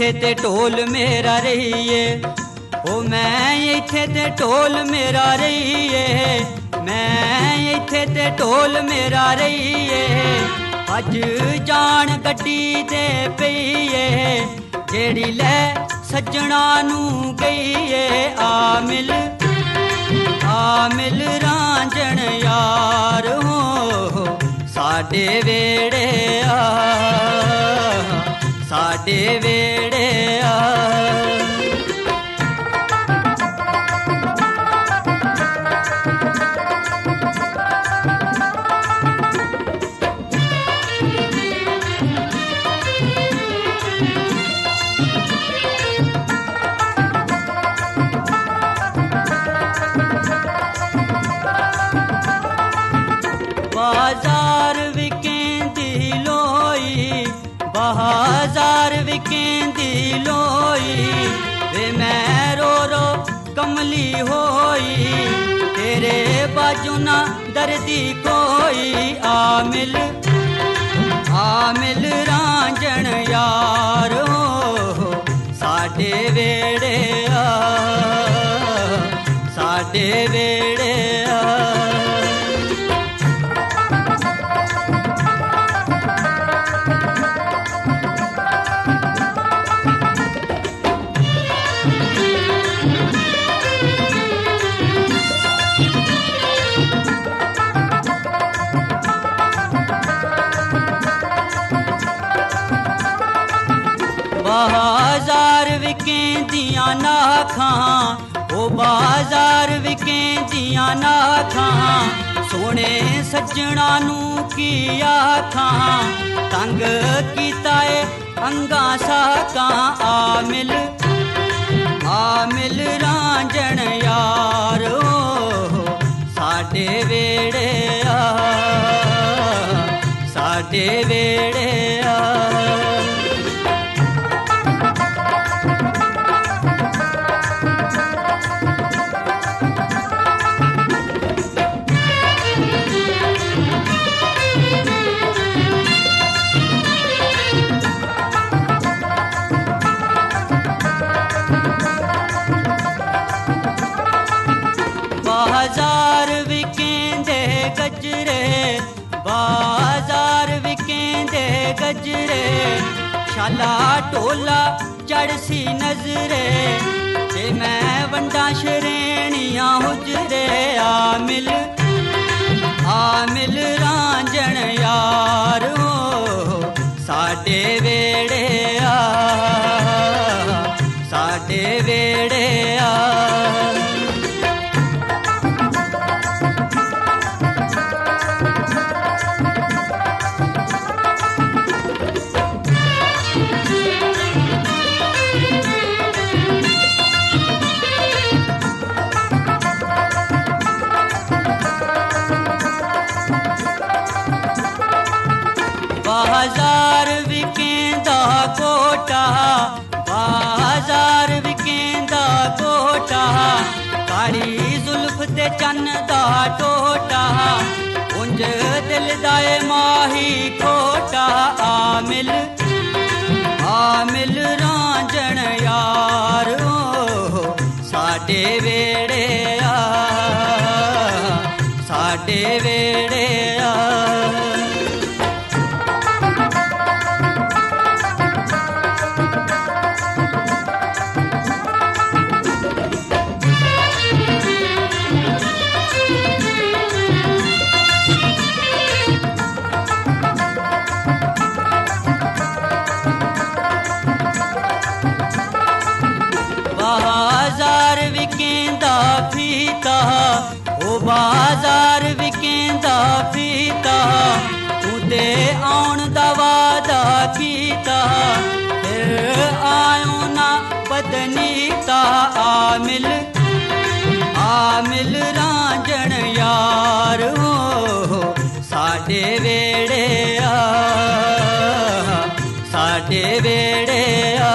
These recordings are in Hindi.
इत्थे ते ढोल मेरा रहिए, ओ मैं इत्थे ते ढोल मेरा रहिए, मैं इत्थे ते ढोल मेरा रहिए। अज जान गड्डी ते पईए, जेड़ी लै सज्जणा नू गईए। आ मिल रांझण यार हो, साडे वेड़े आ, साडे वेड़े आ। बाजार विकेंदी लोई, बाजार विकेंदी लोई, वे मैं रो रो कमली होई, तेरे बाजू ना दर्दी कोई। आ मिल रांझण यार हो, साडे वेड़े आ, साडे वेड़े आ। बाजार विकेंदियां नाखां, ओ बाजार विकेंदियां नाखां, सोने सज्जणा नू की आखां, तंग कीता ए अंगा साकां। आ मिल रांझण यार हो, साडे वेड़े आ, साडे वेड़े आ। बाजार विकेंदे गजरे, बाजार विकेंदे गजरे, शाला टोला चढ़सी नजरे, ते मैं वंडा श्रेणियां हुजरे। आ मिल रांझण यार हो, साडे वेड़े आ, साडे वेड़े आ। बाजार विकेंदा कोटा, बाजार विकेंदा कोटा, काली जुल्फ ते चन्न दा टोटा, उंज दिल दाए माही खोटा। आ मिल रांझण यार हो, साडे वेड़े आ, साडे वेड़े आ। बाजार विकेंदा फीता, ओ बाजार विकेंदा फीता, तू ते आउण दा वादा कीता, फिर आयो ना बदनीता। आ मिल रांझण यार हो, साडे वेड़े आ, साडे वेड़े आ।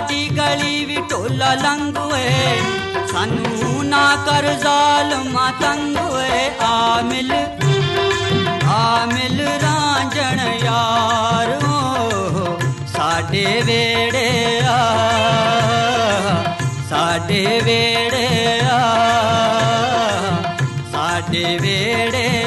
साडी गली भी टोला लंघ होए सानू ना कर जालमा तंग होए आ मिल रांझण यार साडे वेड़े आ साडे वेड़े आ साडे वेड़े